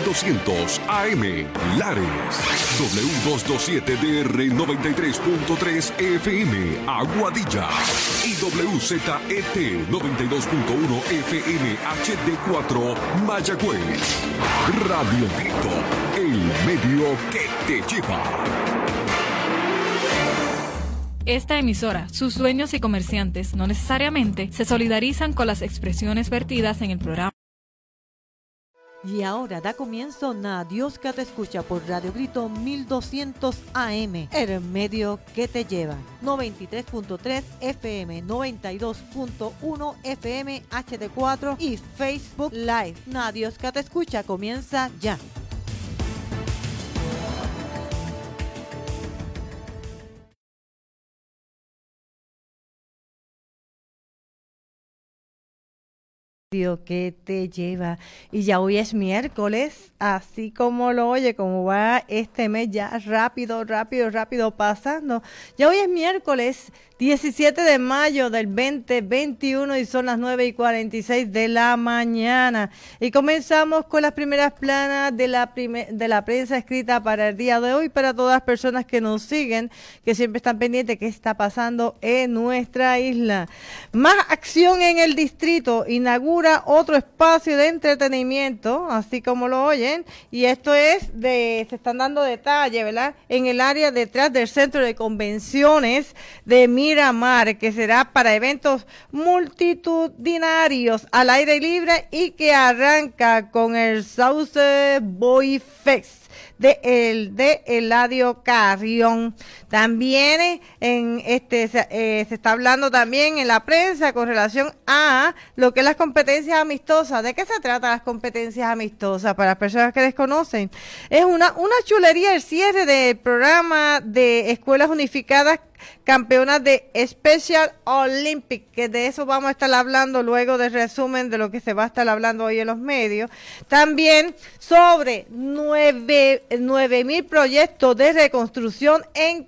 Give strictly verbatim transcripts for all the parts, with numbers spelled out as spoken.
doscientos A M, Lares, W doscientos veintisiete D R noventa y tres punto tres F M, Aguadilla, y W Z E T noventa y dos punto uno F M H D cuatro, Mayagüez. Radio Grito, el medio que te lleva. Esta emisora, sus dueños y comerciantes no necesariamente se solidarizan con las expresiones vertidas en el programa. Y ahora da comienzo Na Dios que te escucha por Radio Grito mil doscientos A M, el medio que te lleva. noventa y tres punto tres F M, noventa y dos punto uno F M H D cuatro y Facebook Live. Na Dios que te escucha comienza ya. Que te lleva. Y ya hoy es miércoles, así como lo oye, como va este mes ya rápido, rápido, rápido pasando. Ya hoy es miércoles diecisiete de mayo del veinte veintiuno y son las nueve y cuarenta y seis de la mañana. Y comenzamos con las primeras planas de la, prime- de la prensa escrita para el día de hoy, para todas las personas que nos siguen, que siempre están pendientes de qué está pasando en nuestra isla. Más acción en el distrito, inaugura otro espacio de entretenimiento, así como lo oyen, y esto es de, se están dando detalles, ¿verdad? En el área detrás del centro de convenciones de Miramar, que será para eventos multitudinarios al aire libre y que arranca con el Sauce Boy Fest de el de Eladio Carrión. También en este se, eh, se está hablando también en la prensa con relación a lo que es las competencias amistosas. ¿De qué se trata las competencias amistosas? Para las personas que desconocen, es una una chulería el cierre del programa de escuelas unificadas campeonas de Special Olympic, que de eso vamos a estar hablando luego del resumen de lo que se va a estar hablando hoy en los medios. También sobre nueve, nueve mil proyectos de reconstrucción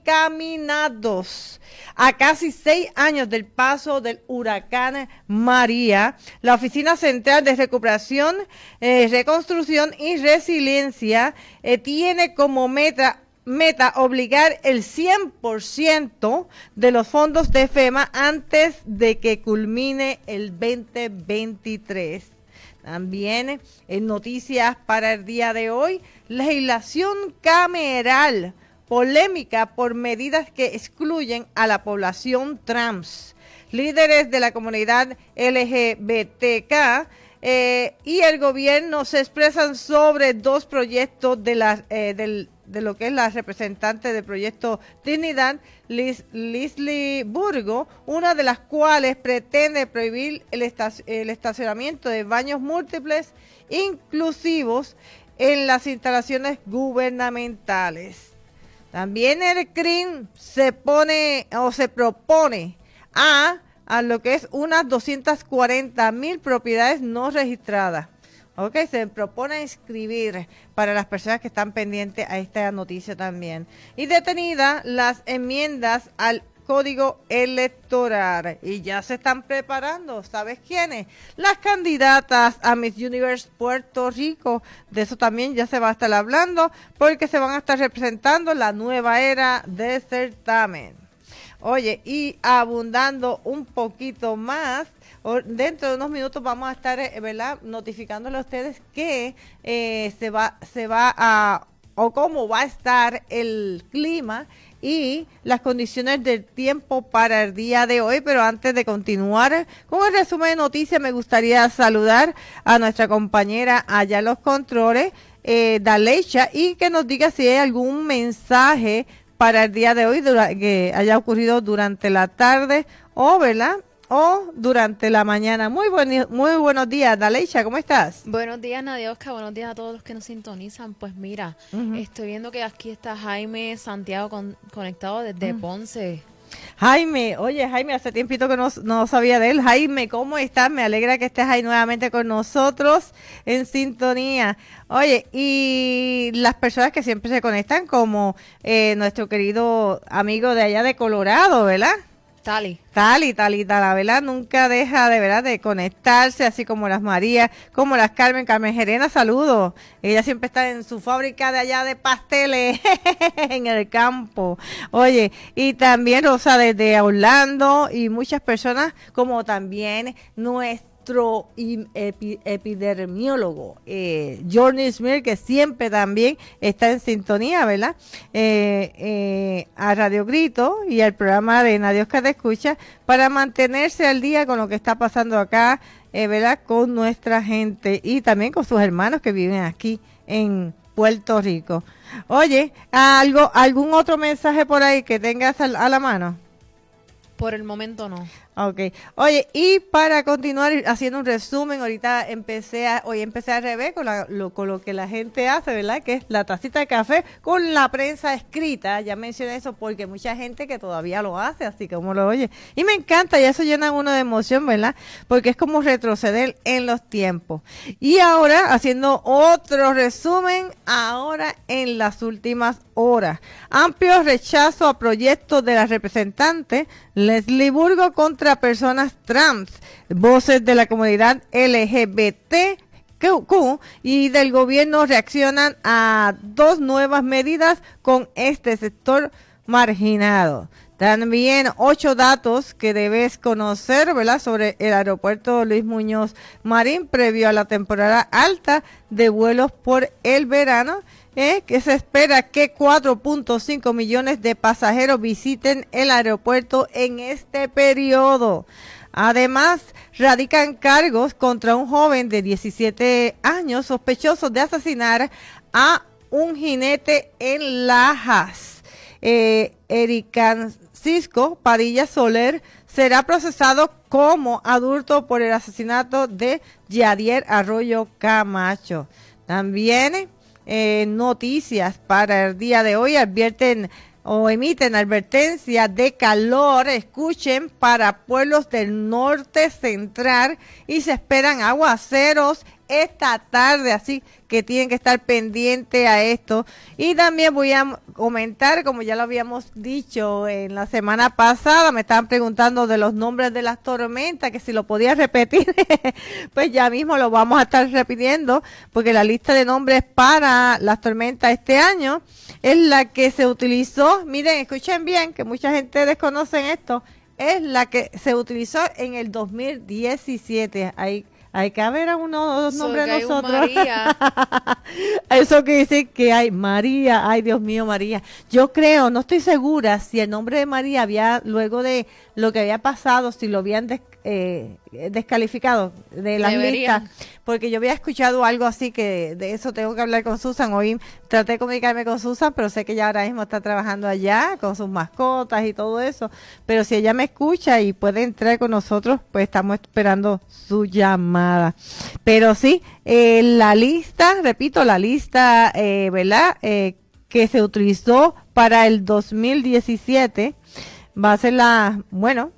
encaminados a casi seis años del paso del huracán María. La Oficina Central de Recuperación, eh, Reconstrucción y Resiliencia eh, tiene como meta Meta obligar el cien por ciento de los fondos de FEMA antes de que culmine el veinte veintitrés. También en noticias para el día de hoy, legislación cameral, polémica por medidas que excluyen a la población trans. Líderes de la comunidad L G B T Q eh, y el gobierno se expresan sobre dos proyectos de la, eh, del de lo que es la representante del proyecto Dignidad, Liz, Leslie Burgo, una de las cuales pretende prohibir el, estac- el estacionamiento de baños múltiples inclusivos en las instalaciones gubernamentales. También el C R I M se pone o se propone a, a lo que es unas doscientas cuarenta mil propiedades no registradas. Ok, se propone inscribir para las personas que están pendientes a esta noticia también. Y detenida las enmiendas al Código Electoral. Y ya se están preparando, ¿sabes quiénes? Las candidatas a Miss Universe Puerto Rico. De eso también ya se va a estar hablando, porque se van a estar representando la nueva era de certamen. Oye, y abundando un poquito más, dentro de unos minutos vamos a estar, ¿verdad?, notificándole a ustedes que eh, se va, se va a, o cómo va a estar el clima y las condiciones del tiempo para el día de hoy. Pero antes de continuar con el resumen de noticias, me gustaría saludar a nuestra compañera allá en los controles, eh, Dalecha, y que nos diga si hay algún mensaje para el día de hoy dura, que haya ocurrido durante la tarde o, ¿verdad?, o durante la mañana. Muy buen, muy buenos días, Dalecha, ¿cómo estás? Buenos días, Nadia Oscar, buenos días a todos los que nos sintonizan. Pues mira, uh-huh. estoy viendo que aquí está Jaime Santiago con, conectado desde uh-huh. Ponce. Jaime, oye Jaime, hace tiempito que no, no sabía de él. Jaime, ¿cómo estás? Me alegra que estés ahí nuevamente con nosotros en sintonía. Oye, y las personas que siempre se conectan, como eh, nuestro querido amigo de allá de Colorado, ¿verdad? Tali. Tali, Talita, la verdad, nunca deja de verdad de conectarse, así como las Marías, como las Carmen, Carmen Gerena, saludos. Ella siempre está en su fábrica de allá de pasteles, en el campo. Oye, y también Rosa desde Orlando y muchas personas, como también nuestra nuestro epi, epidermiólogo, eh, Johnny Smith, que siempre también está en sintonía, ¿verdad? Eh, eh, a Radio Grito y al programa de Nadie Oscar te escucha, para mantenerse al día con lo que está pasando acá, eh, ¿verdad? Con nuestra gente y también con sus hermanos que viven aquí en Puerto Rico. Oye, ¿algo, algún otro mensaje por ahí que tengas a, a la mano? Por el momento no. Okay. Oye, y para continuar haciendo un resumen, ahorita empecé a, hoy empecé al revés con, la, lo, con lo que la gente hace, ¿verdad? Que es la tacita de café con la prensa escrita. Ya mencioné eso porque mucha gente que todavía lo hace, así como lo oye. Y me encanta, y eso llena uno de emoción, ¿verdad? Porque es como retroceder en los tiempos. Y ahora, haciendo otro resumen, ahora en las últimas horas. Amplio rechazo a proyectos de la representante Leslie Burgo contra personas trans, voces de la comunidad L G B T Q y del gobierno reaccionan a dos nuevas medidas con este sector marginado. También ocho datos que debes conocer, ¿verdad?, sobre el aeropuerto Luis Muñoz Marín previo a la temporada alta de vuelos por el verano. Eh, que se espera que cuatro punto cinco millones de pasajeros visiten el aeropuerto en este periodo. Además, radican cargos contra un joven de diecisiete años sospechoso de asesinar a un jinete en Lajas. Eh, Eric Francisco Padilla Soler será procesado como adulto por el asesinato de Yadier Arroyo Camacho. También Eh, noticias para el día de hoy advierten o emiten advertencia de calor, escuchen, para pueblos del norte central y se esperan aguaceros esta tarde, así que tienen que estar pendientes a esto. Y también voy a comentar, como ya lo habíamos dicho en la semana pasada, me estaban preguntando de los nombres de las tormentas, que si lo podía repetir, pues ya mismo lo vamos a estar repitiendo, porque la lista de nombres para las tormentas este año es la que se utilizó, miren, escuchen bien, que mucha gente desconoce esto, es la que se utilizó en el dos mil diecisiete, ahí hay que haber uno dos nombres de nosotros. María. Eso quiere decir que hay María, ay Dios mío, María. Yo creo, no estoy segura si el nombre de María había, luego de lo que había pasado, si lo habían des, eh, descalificado de las listas, porque yo había escuchado algo así, que de eso tengo que hablar con Susan. Hoy traté de comunicarme con Susan, pero sé que ella ahora mismo está trabajando allá con sus mascotas y todo eso, pero si ella me escucha y puede entrar con nosotros, pues estamos esperando su llamada. Pero sí, eh, la lista, repito, la lista, eh, ¿verdad?, eh, que se utilizó para el dos mil diecisiete va a ser la, bueno,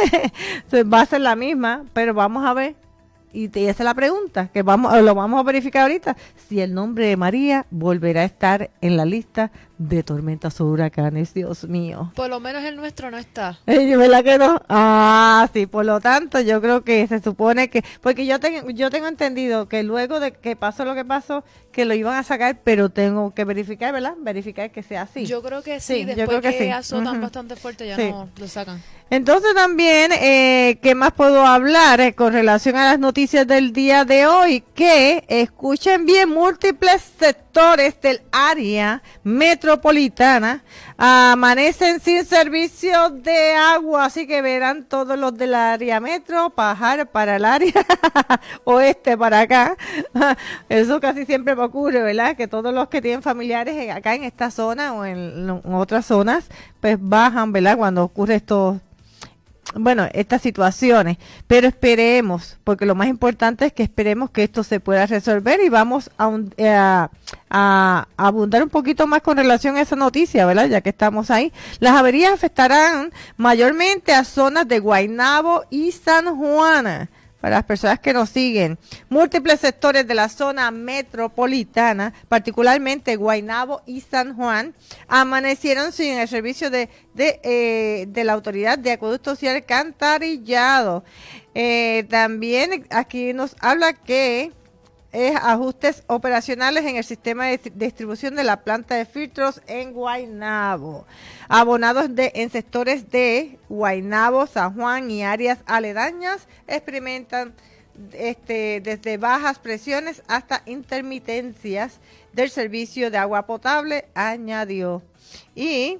va a ser la misma, pero vamos a ver, y esa es la pregunta, que vamos, lo vamos a verificar ahorita, si el nombre de María volverá a estar en la lista de tormentas o huracanes. Dios mío. Por lo menos el nuestro no está. ¿Verdad que no? Ah, sí, por lo tanto yo creo que se supone que, porque yo tengo, yo tengo entendido que luego de que pasó lo que pasó, que lo iban a sacar, pero tengo que verificar, ¿verdad? Verificar que sea así. Yo creo que sí, sí después yo creo que, que sí. azotan uh-huh. bastante fuerte ya sí. no lo sacan. Entonces también, eh, ¿qué más puedo hablar eh, con relación a las noticias del día de hoy? Que escuchen bien, múltiples sectores del área metropolitana amanecen sin servicio de agua, así que verán todos los del área metro bajar para el área oeste, para acá. Eso casi siempre me ocurre, ¿verdad? Que todos los que tienen familiares acá en esta zona o en, en otras zonas, pues bajan, ¿verdad? Cuando ocurre esto, bueno, estas situaciones, pero esperemos, porque lo más importante es que esperemos que esto se pueda resolver y vamos a, un, a, a, a abundar un poquito más con relación a esa noticia, ¿verdad? Ya que estamos ahí. Las averías afectarán mayormente a zonas de Guaynabo y San Juan. para las personas que nos siguen, múltiples sectores de la zona metropolitana, particularmente Guaynabo y San Juan, amanecieron sin el servicio de, de, eh, de la Autoridad de Acueductos y Alcantarillado. Eh, también aquí nos habla que es ajustes operacionales en el sistema de distribución de la planta de filtros en Guaynabo. Abonados de, en sectores de Guaynabo, San Juan y áreas aledañas experimentan este, desde bajas presiones hasta intermitencias del servicio de agua potable, añadió. Y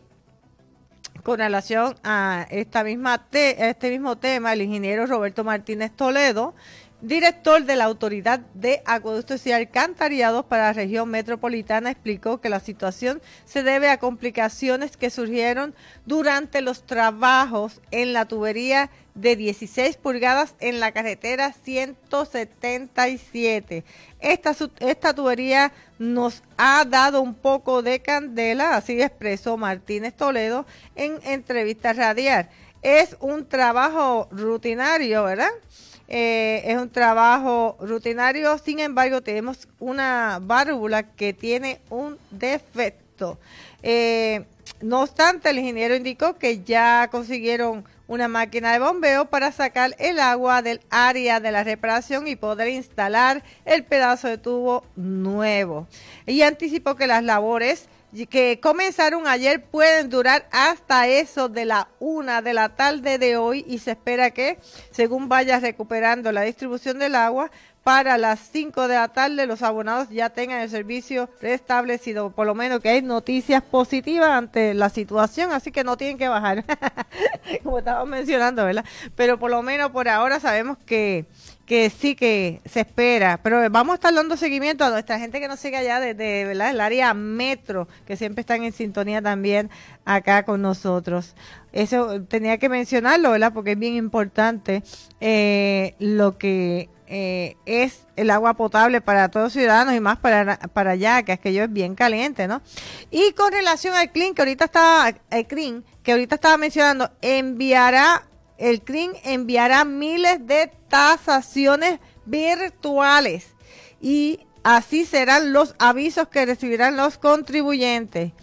con relación a esta misma te, este mismo tema, el ingeniero Roberto Martínez Toledo, director de la Autoridad de Acueductos y Alcantarillados para la región metropolitana, explicó que la situación se debe a complicaciones que surgieron durante los trabajos en la tubería de dieciséis pulgadas en la carretera ciento setenta y siete. Esta, esta tubería nos ha dado un poco de candela, así expresó Martínez Toledo en entrevista radial. Es un trabajo rutinario, ¿verdad? Eh, es un trabajo rutinario, sin embargo tenemos una válvula que tiene un defecto. Eh, no obstante, el ingeniero indicó que ya consiguieron una máquina de bombeo para sacar el agua del área de la reparación y poder instalar el pedazo de tubo nuevo. Y anticipó que las labores que comenzaron ayer pueden durar hasta eso de la una de la tarde de hoy y se espera que, según vaya recuperando la distribución del agua, para las cinco de la tarde los abonados ya tengan el servicio restablecido. Por lo menos que hay noticias positivas ante la situación, así que no tienen que bajar, como estábamos mencionando, ¿verdad? Pero por lo menos por ahora sabemos que que sí que se espera, pero vamos a estar dando seguimiento a nuestra gente que nos sigue allá desde, ¿verdad?, el área metro, que siempre están en sintonía también acá con nosotros. Eso tenía que mencionarlo, ¿verdad?, porque es bien importante eh, lo que eh, es el agua potable para todos los ciudadanos y más para, para allá, que aquello es bien caliente, ¿no? Y con relación al C L I N, que ahorita estaba, el C L I N, que ahorita estaba mencionando, enviará El C L I N enviará miles de tasaciones virtuales y así serán los avisos que recibirán los contribuyentes.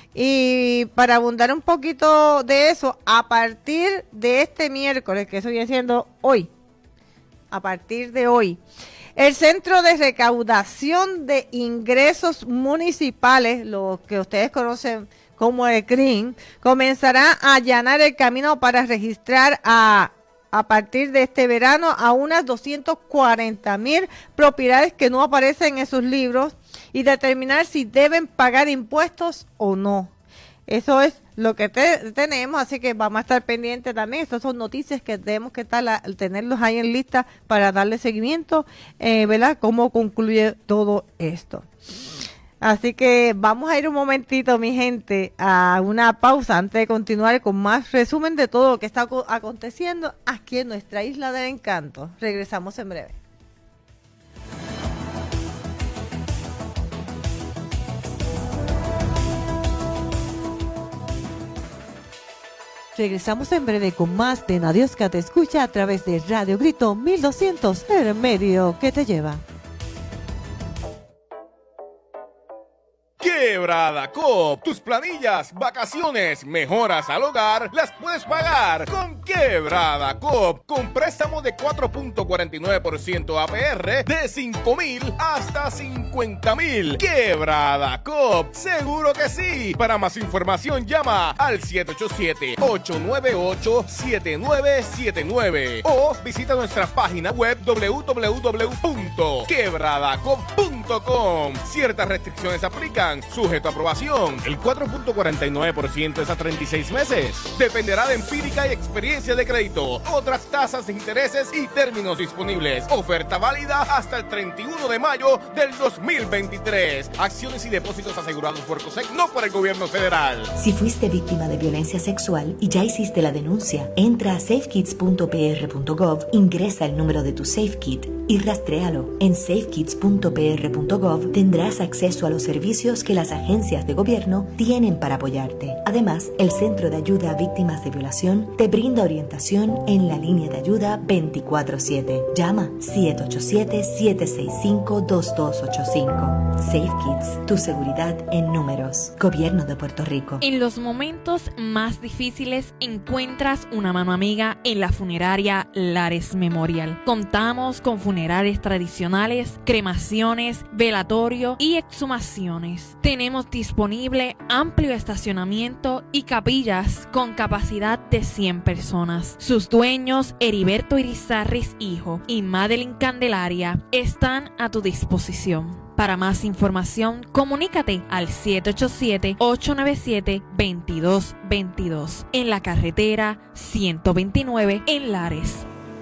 Y para abundar un poquito de eso, a partir de este miércoles, que eso viene siendo hoy, a partir de hoy, el Centro de Recaudación de Ingresos Municipales, lo que ustedes conocen como el C R I N, comenzará a allanar el camino para registrar a, a partir de este verano a unas doscientas cuarenta mil propiedades que no aparecen en sus libros y determinar si deben pagar impuestos o no. Eso es lo que te, tenemos, así que vamos a estar pendientes también. Estas son noticias que tenemos que estar, a, tenerlos ahí en lista para darle seguimiento, eh, ¿verdad?, cómo concluye todo esto. Así que vamos a ir un momentito, mi gente, a una pausa antes de continuar con más resumen de todo lo que está aconteciendo aquí en nuestra Isla del Encanto. Regresamos en breve. Regresamos en breve con más de Nadiosca Te Escucha a través de Radio Grito mil doscientos, el medio que te lleva. Quebrada Coop, tus planillas, vacaciones, mejoras al hogar, las puedes pagar con Quebrada Coop, con préstamo de cuatro punto cuarenta y nueve por ciento A P R de cinco mil hasta cincuenta mil. Quebrada Coop, seguro que sí. Para más información llama al siete ocho siete, ocho nueve ocho, siete nueve siete nueve o visita nuestra página web doble u doble u doble u punto quebrada coop punto com. Ciertas restricciones aplican, sujeto a aprobación. El cuatro punto cuarenta y nueve por ciento es a treinta y seis meses. Dependerá de empírica y experiencia de crédito. Otras tasas de intereses y términos disponibles. Oferta válida hasta el treinta y uno de mayo del dos mil veintitrés. Acciones y depósitos asegurados por COSEC, no por el gobierno federal. Si fuiste víctima de violencia sexual y ya hiciste la denuncia, entra a safe kids punto p r punto gov, ingresa el número de tu SafeKit, y rastréalo. En safe kids punto p r punto gov tendrás acceso a los servicios que las agencias de gobierno tienen para apoyarte. Además, el Centro de Ayuda a Víctimas de Violación te brinda orientación en la línea de ayuda veinticuatro siete. Llama siete ocho siete, siete seis cinco, dos dos ocho cinco. Safe Kids, tu seguridad en números. Gobierno de Puerto Rico. En los momentos más difíciles encuentras una mano amiga en la funeraria Lares Memorial. Contamos con funerales tradicionales, cremaciones, velatorio y exhumaciones. Tenemos disponible amplio estacionamiento y capillas con capacidad de cien personas. Sus dueños, Heriberto Irizarris hijo y Madeline Candelaria, están a tu disposición. Para más información, comunícate al siete ocho siete, ocho nueve siete, dos dos dos dos en la carretera ciento veintinueve en Lares.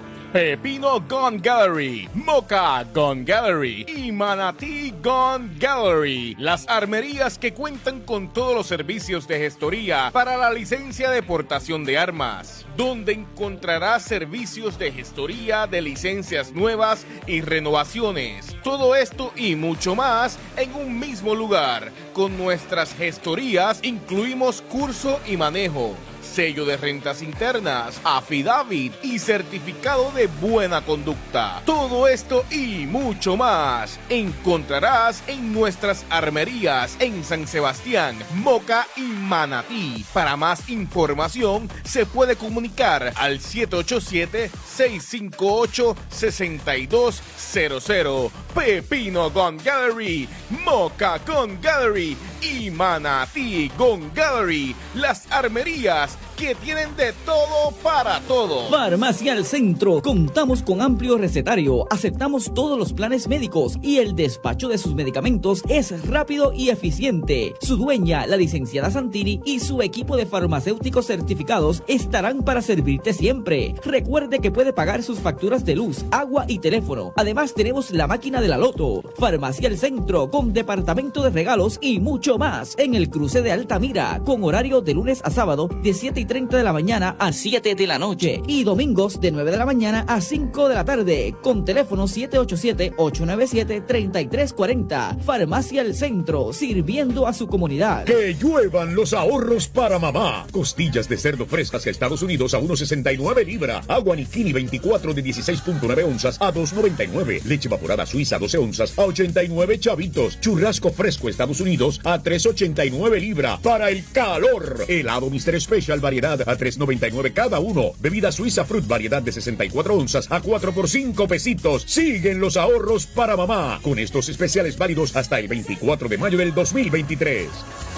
Pepino Gun Gallery, Moca Gun Gallery y Manatí Gun Gallery. Las armerías que cuentan con todos los servicios de gestoría para la licencia de portación de armas, donde encontrarás servicios de gestoría de licencias nuevas y renovaciones. Todo esto y mucho más en un mismo lugar. Con nuestras gestorías incluimos curso y manejo, sello de rentas internas, affidavit y certificado de buena conducta. Todo esto y mucho más encontrarás en nuestras armerías en San Sebastián, Moca y Manatí. Para más información se puede comunicar al siete ocho siete, seis cinco ocho, seis dos cero cero. Pepino Gun Gallery, Moca Gun Gallery y Manatí Gun Gallery. Las armerías que tienen de todo para todo. Farmacia al Centro. Contamos con amplio recetario, aceptamos todos los planes médicos y el despacho de sus medicamentos es rápido y eficiente. Su dueña, la licenciada Santini, y su equipo de farmacéuticos certificados estarán para servirte siempre. Recuerde que puede pagar sus facturas de luz, agua y teléfono. Además tenemos la máquina de la Loto. Farmacia al Centro con departamento de regalos y mucho más en el cruce de Altamira, con horario de lunes a sábado de siete y treinta de la mañana a siete de la noche y domingos de nueve de la mañana a cinco de la tarde, con teléfono siete ocho siete, ocho nueve siete, tres tres cuatro cero. Farmacia El Centro, sirviendo a su comunidad. Que lluevan los ahorros para mamá. Costillas de cerdo frescas a Estados Unidos a uno sesenta y nueve libra. Agua Nikini veinticuatro de dieciséis punto nueve onzas a dos noventa y nueve. Leche evaporada suiza doce onzas a ochenta y nueve chavitos. Churrasco fresco Estados Unidos a tres ochenta y nueve libra. Para el calor. Helado mister Special variedad a tres noventa y nueve cada uno. Bebida suiza fruit variedad de sesenta y cuatro onzas a cuatro por cinco pesitos. Siguen los ahorros para mamá con estos especiales válidos hasta el veinticuatro de mayo del dos mil veintitrés.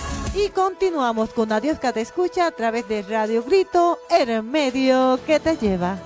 Y continuamos con Adiós que te escucha a través de Radio Grito, el medio que te lleva.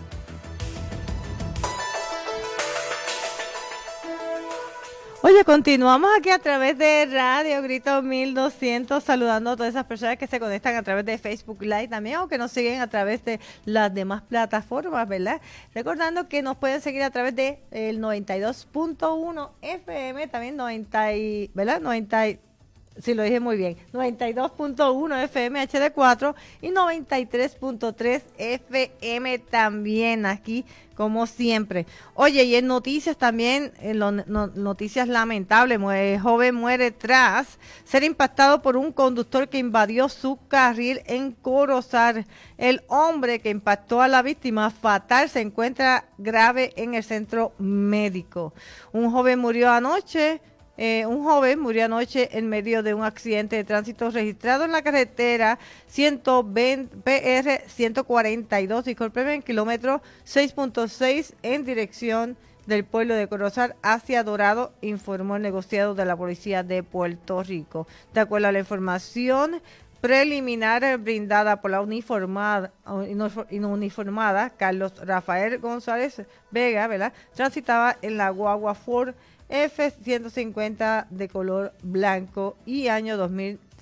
Oye, continuamos aquí a través de Radio Grito mil doscientos, saludando a todas esas personas que se conectan a través de Facebook Live también, o que nos siguen a través de las demás plataformas, ¿verdad? Recordando que nos pueden seguir a través de el noventa y dos punto uno F M, también noventa, ¿verdad? noventa, sí lo dije muy bien, noventa y dos punto uno F M H D cuatro y noventa y tres punto tres F M también aquí, como siempre. Oye, y en noticias también, en lo, no, noticias lamentables, muere, joven muere tras ser impactado por un conductor que invadió su carril en Corozal. El hombre que impactó a la víctima fatal se encuentra grave en el centro médico. Un joven murió anoche. Eh, un joven murió anoche en medio de un accidente de tránsito registrado en la carretera ciento veinte P R ciento cuarenta y dos, discúlpeme, en kilómetro seis punto seis en dirección del pueblo de Corozal hacia Dorado, informó el negociado de la Policía de Puerto Rico. De acuerdo a la información preliminar brindada por la uniformada, uniformada Carlos Rafael González Vega, ¿verdad?, transitaba en la guagua Ford F ciento cincuenta de color blanco y año dos mil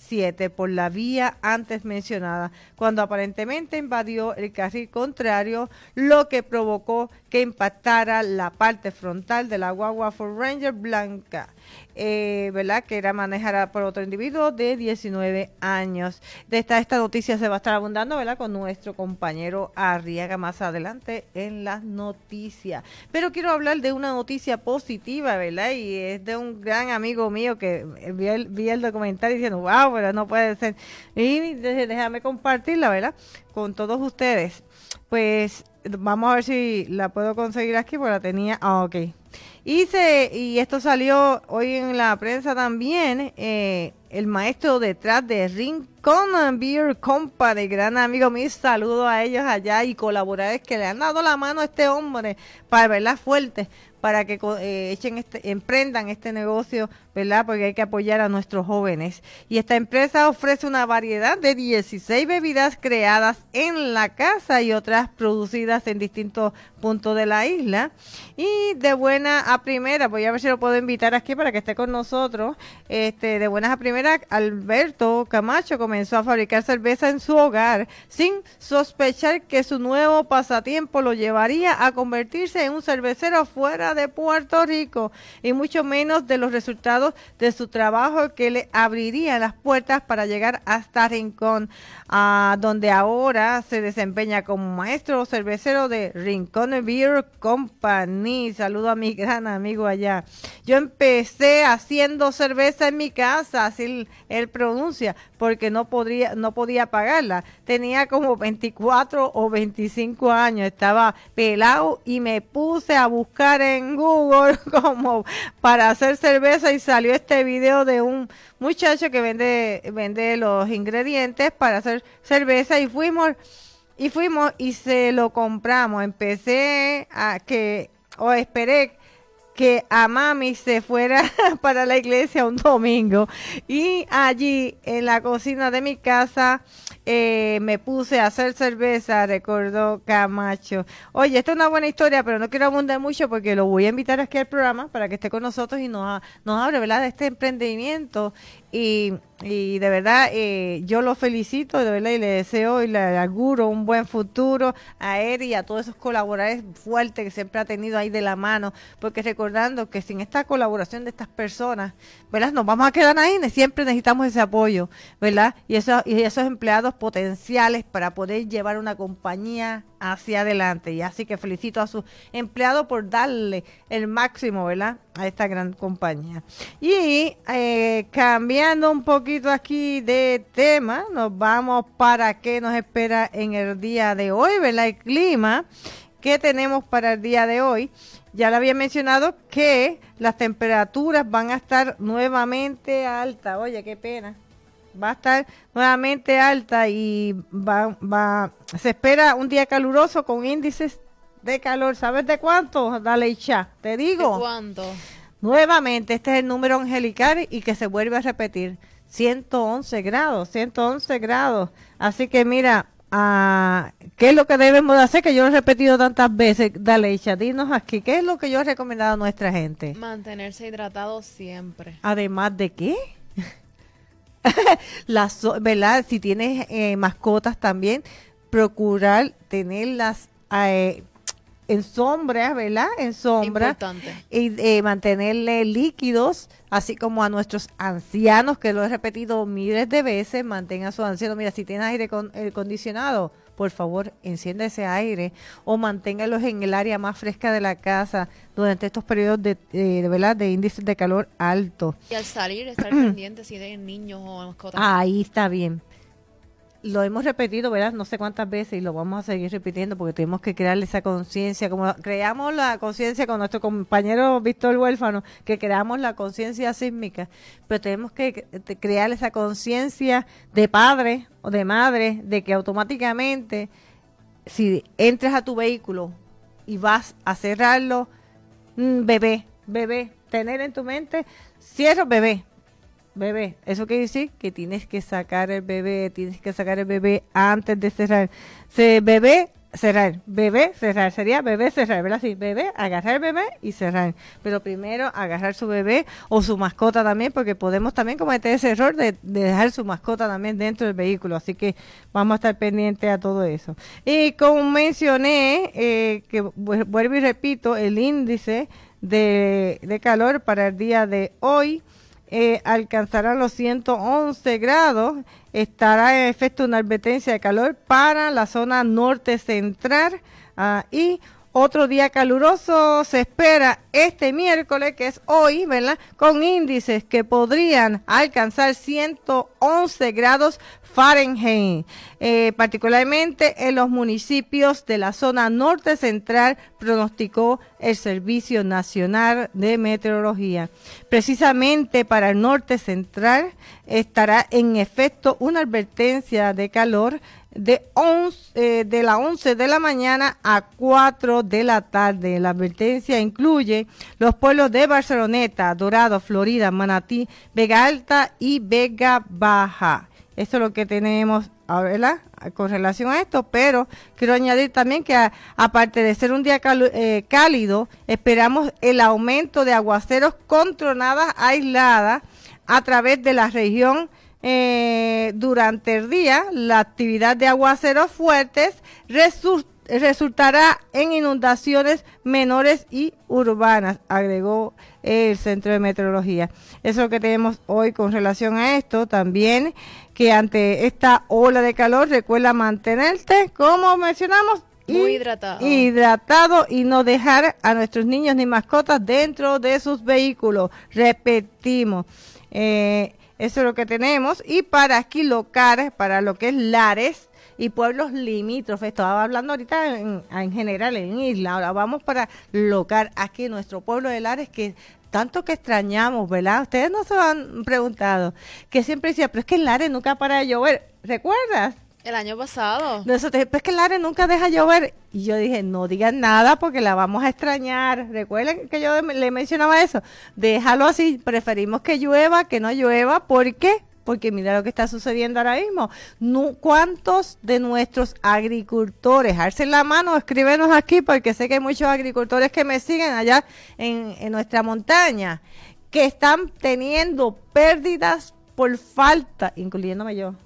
siete por la vía antes mencionada, cuando aparentemente invadió el carril contrario, lo que provocó que impactara la parte frontal de la guagua Ford Ranger blanca, eh, ¿verdad? Que era manejada por otro individuo de diecinueve años. De esta, esta noticia se va a estar abundando, ¿verdad? Con nuestro compañero Arriaga más adelante en las noticias. Pero quiero hablar de una noticia positiva, ¿verdad? Y es de un gran amigo mío que vi el, vi el documental diciendo, wow, pero no puede ser. Y déjame compartirla, ¿verdad? Con todos ustedes. Pues vamos a ver si la puedo conseguir aquí, porque la tenía. Ah, ok. Y, se, y esto salió hoy en la prensa también. Eh, el maestro detrás de Rincon Beer Company, gran amigo mío, saludo a ellos allá y colaboradores que le han dado la mano a este hombre para verla fuerte, para que eh, echen este, emprendan este negocio, ¿verdad? Porque hay que apoyar a nuestros jóvenes. Y esta empresa ofrece una variedad de dieciséis bebidas creadas en la casa y otras producidas en distintos puntos de la isla. Y de buena a primera, voy a ver si lo puedo invitar aquí para que esté con nosotros. Este, de buenas a primeras, Alberto Camacho comenzó a fabricar cerveza en su hogar sin sospechar que su nuevo pasatiempo lo llevaría a convertirse en un cervecero fuera de Puerto Rico, y mucho menos de los resultados de su trabajo que le abriría las puertas para llegar hasta Rincón, uh, donde ahora se desempeña como maestro cervecero de Rincon Beer Company. Saludo a mi gran amigo allá. Yo empecé haciendo cerveza en mi casa, así él, él pronuncia, porque no podría, no podía pagarla. Tenía como veinticuatro o veinticinco años, estaba pelado y me puse a buscar en Google como para hacer cerveza y salió este video de un muchacho que vende vende los ingredientes para hacer cerveza y fuimos y fuimos y se lo compramos. Empecé a que o esperé que a mami se fuera para la iglesia un domingo y allí en la cocina de mi casa eh, me puse a hacer cerveza, recordó Camacho. Oye, esta es una buena historia, pero no quiero abundar mucho porque lo voy a invitar aquí al programa para que esté con nosotros y nos, nos hable, ¿verdad?, de este emprendimiento. Y, y de verdad eh, yo lo felicito, de verdad, y le deseo y le auguro un buen futuro a él y a todos esos colaboradores fuertes que siempre ha tenido ahí de la mano, porque recordando que sin esta colaboración de estas personas, ¿verdad?, nos vamos a quedar ahí, siempre necesitamos ese apoyo, ¿verdad? Y, eso, y esos empleados potenciales para poder llevar una compañía hacia adelante. Y así que felicito a sus empleados por darle el máximo, ¿verdad?, a esta gran compañía. Y eh, cambiando un poquito aquí de tema, nos vamos para qué nos espera en el día de hoy, ¿verdad? El clima que tenemos para el día de hoy. Ya le había mencionado que las temperaturas van a estar nuevamente altas. Oye, qué pena. Va a estar nuevamente alta y va, va, se espera un día caluroso con índices de calor. ¿Sabes de cuánto? Dale, Isha, te digo. ¿De cuánto? Nuevamente, este es el número angelical y que se vuelve a repetir. ciento once grados, ciento once grados. Así que mira, uh, ¿qué es lo que debemos de hacer? Que yo lo he repetido tantas veces. Dale, Isha, dinos aquí, ¿qué es lo que yo he recomendado a nuestra gente? Mantenerse hidratado siempre. Además de qué? Las, ¿verdad? Si tienes eh, mascotas también, procurar tenerlas eh, en sombra, ¿verdad? En sombra. Importante. Y eh, mantenerle líquidos, así como a nuestros ancianos, que lo he repetido miles de veces, mantengan a sus ancianos. Mira, si tienes aire con, acondicionado, por favor, encienda ese aire o manténgalos en el área más fresca de la casa durante estos periodos de, eh, de, ¿verdad?, de índices de calor alto. Y al salir, estar pendiente si de niños o mascotas. Ahí está bien. Lo hemos repetido, ¿verdad?, no sé cuántas veces y lo vamos a seguir repitiendo porque tenemos que crearle esa conciencia, como creamos la conciencia con nuestro compañero Víctor Huérfano, que creamos la conciencia sísmica, pero tenemos que crear esa conciencia de padre o de madre, de que automáticamente si entras a tu vehículo y vas a cerrarlo, mmm, bebé, bebé, tener en tu mente, cierro bebé, bebé, eso quiere decir que tienes que sacar el bebé, tienes que sacar el bebé antes de cerrar. Se bebé cerrar, bebé, cerrar, sería bebé, cerrar, ¿verdad? Sí, bebé, agarrar el bebé y cerrar. Pero primero agarrar su bebé o su mascota también, porque podemos también cometer ese error de, de dejar su mascota también dentro del vehículo. Así que vamos a estar pendientes a todo eso. Y como mencioné, eh, que vuelvo y repito, el índice de, de calor para el día de hoy eh, alcanzará los ciento once grados. Estará en efecto una advertencia de calor para la zona norte central uh, y otro día caluroso se espera este miércoles, que es hoy, ¿verdad? Con índices que podrían alcanzar ciento once grados Fahrenheit, eh, particularmente en los municipios de la zona norte central, pronosticó el Servicio Nacional de Meteorología. Precisamente para el norte central estará en efecto una advertencia de calor de once, eh, de las once de la mañana a cuatro de la tarde. La advertencia incluye los pueblos de Barceloneta, Dorado, Florida, Manatí, Vega Alta y Vega Baja. Eso es lo que tenemos, ¿verdad?, con relación a esto, pero quiero añadir también que a, aparte de ser un día calu, eh, cálido, esperamos el aumento de aguaceros con tronadas aisladas a través de la región. Eh, durante el día, la actividad de aguaceros fuertes resulta resultará en inundaciones menores y urbanas, agregó el Centro de Meteorología. Eso es lo que tenemos hoy con relación a esto. También que ante esta ola de calor, recuerda mantenerte, como mencionamos, muy hidratado. hidratado y no dejar a nuestros niños ni mascotas dentro de sus vehículos. Repetimos, eh, eso es lo que tenemos. Y para aquí local, para lo que es Lares y pueblos limítrofes, estaba hablando ahorita en, en general en isla, ahora vamos para local, aquí nuestro pueblo de Lares, que tanto que extrañamos, ¿verdad? Ustedes no se han preguntado, que siempre decía, pero es que en Lares nunca para de llover, ¿recuerdas? El año pasado. No, eso te, pero es que el Lares nunca deja llover, y yo dije, no digan nada porque la vamos a extrañar. Recuerden que yo le mencionaba eso, déjalo así, preferimos que llueva, que no llueva, ¿por qué? Porque mira lo que está sucediendo ahora mismo. No, ¿cuántos de nuestros agricultores, alcen la mano, escríbenos aquí, porque sé que hay muchos agricultores que me siguen allá en, en nuestra montaña, que están teniendo pérdidas por falta, incluyéndome yo,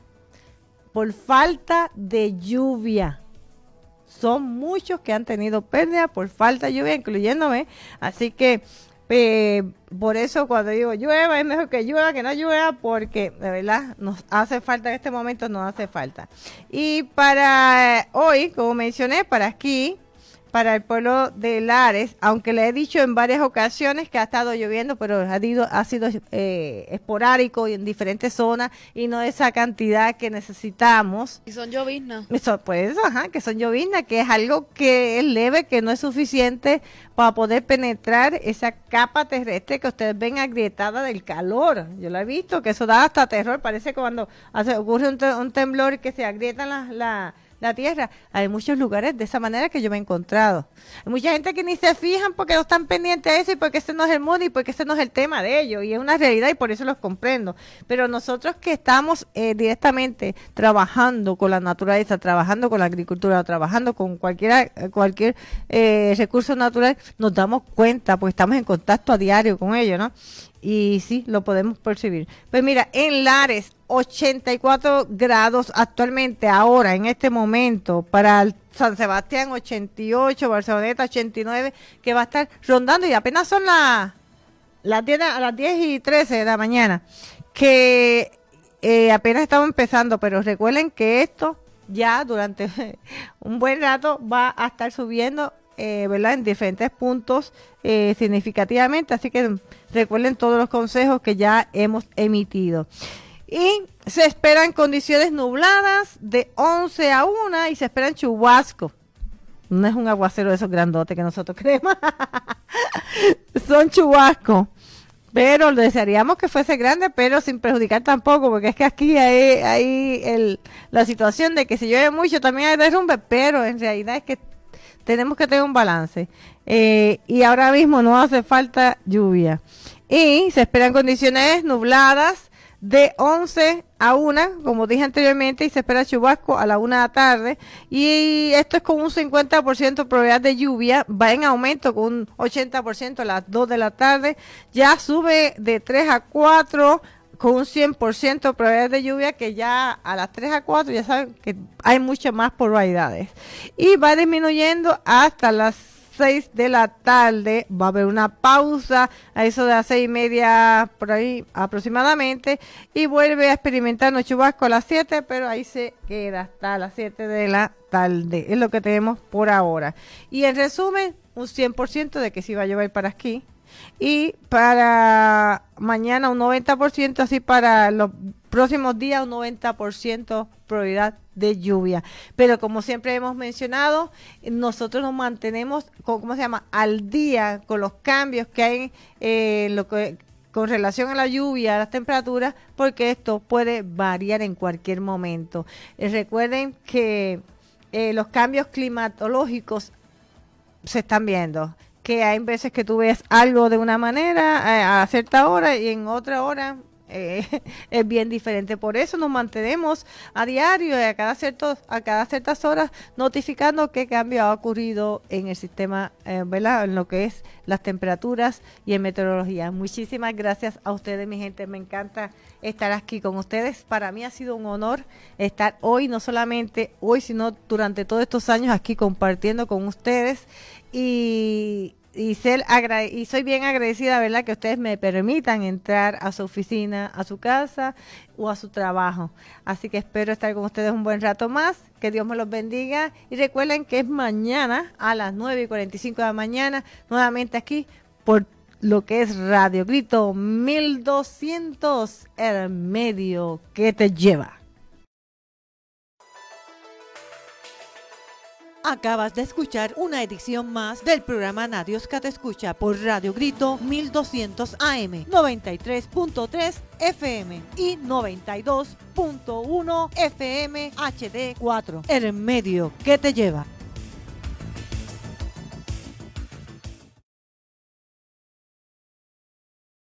por falta de lluvia? Son muchos que han tenido pérdidas por falta de lluvia, incluyéndome, así que Eh, por eso cuando digo llueva, es mejor que llueva que no llueva, porque de verdad nos hace falta, en este momento nos hace falta. Y para hoy, como mencioné, para aquí, para el pueblo de Lares, aunque le he dicho en varias ocasiones que ha estado lloviendo, pero ha sido, ha sido eh, esporádico y en diferentes zonas y no esa cantidad que necesitamos. Y son lloviznas. Eso, pues, ajá, que son lloviznas, que es algo que es leve, que no es suficiente para poder penetrar esa capa terrestre que ustedes ven agrietada del calor. Yo lo he visto, que eso da hasta terror, parece que cuando hace, ocurre un, te, un temblor que se agrietan las... La, la tierra. Hay muchos lugares de esa manera que yo me he encontrado. Hay mucha gente que ni se fijan porque no están pendientes a eso y porque ese no es el mundo y porque ese no es el tema de ellos, y es una realidad y por eso los comprendo. Pero nosotros que estamos eh, directamente trabajando con la naturaleza, trabajando con la agricultura, trabajando con cualquier, cualquier eh, recurso natural, nos damos cuenta porque estamos en contacto a diario con ellos, ¿no? Y sí, lo podemos percibir. Pues mira, en Lares, ochenta y cuatro grados actualmente, ahora, en este momento. Para el San Sebastián, ochenta y ocho, Barceloneta, ochenta y nueve, que va a estar rondando, y apenas son las las diez, a las diez y trece de la mañana, que eh, apenas estamos empezando, pero recuerden que esto ya durante un buen rato va a estar subiendo, Eh, ¿verdad?, en diferentes puntos eh, significativamente, así que recuerden todos los consejos que ya hemos emitido. Y se esperan condiciones nubladas de once a una y se esperan chubascos. No es un aguacero de esos grandotes que nosotros creemos, son chubascos. Pero desearíamos que fuese grande, pero sin perjudicar tampoco, porque es que aquí hay, hay el, la situación de que si llueve mucho también hay derrumbe, pero en realidad es que tenemos que tener un balance. Eh, y ahora mismo no hace falta lluvia. Y se esperan condiciones nubladas de once a una, como dije anteriormente, y se espera chubasco a la una de la tarde. Y esto es con un cincuenta por ciento de probabilidad de lluvia, va en aumento con un ochenta por ciento a las dos de la tarde. Ya sube de tres a cuatro con un cien por ciento de probabilidad de lluvia, que ya a las tres a cuatro ya saben que hay muchas más probabilidades. Y va disminuyendo hasta las seis de la tarde, va a haber una pausa a eso de las seis y media por ahí aproximadamente, y vuelve a experimentar un chubasco a las siete, pero ahí se queda hasta las siete de la tarde, es lo que tenemos por ahora. Y en resumen, un cien por ciento de que sí va a llover para aquí, y para mañana un noventa por ciento, así para los próximos días un noventa por ciento probabilidad de lluvia. Pero como siempre hemos mencionado, nosotros nos mantenemos, ¿cómo se llama?, al día con los cambios que hay en lo que con relación a la lluvia, a las temperaturas, porque esto puede variar en cualquier momento. Eh, recuerden que eh, los cambios climatológicos se están viendo, que hay veces que tú ves algo de una manera eh, a cierta hora y en otra hora eh, es bien diferente. Por eso nos mantenemos a diario y a cada ciertos, a cada ciertas horas notificando qué cambio ha ocurrido en el sistema, eh, ¿verdad?, en lo que es las temperaturas y en meteorología. Muchísimas gracias a ustedes, mi gente. Me encanta estar aquí con ustedes. Para mí ha sido un honor estar hoy, no solamente hoy, sino durante todos estos años aquí compartiendo con ustedes. Y, y, ser agrade- y soy bien agradecida, ¿verdad?, que ustedes me permitan entrar a su oficina, a su casa o a su trabajo. Así que espero estar con ustedes un buen rato más. Que Dios me los bendiga. Y recuerden que es mañana a las nueve y cuarenta y cinco de la mañana, nuevamente aquí por lo que es Radio Grito mil doscientos, el medio que te lleva. Acabas de escuchar una edición más del programa Nadios que te escucha por Radio Grito mil doscientos A M, noventa y tres punto tres F M y noventa y dos punto uno F M H D cuatro. El medio que te lleva.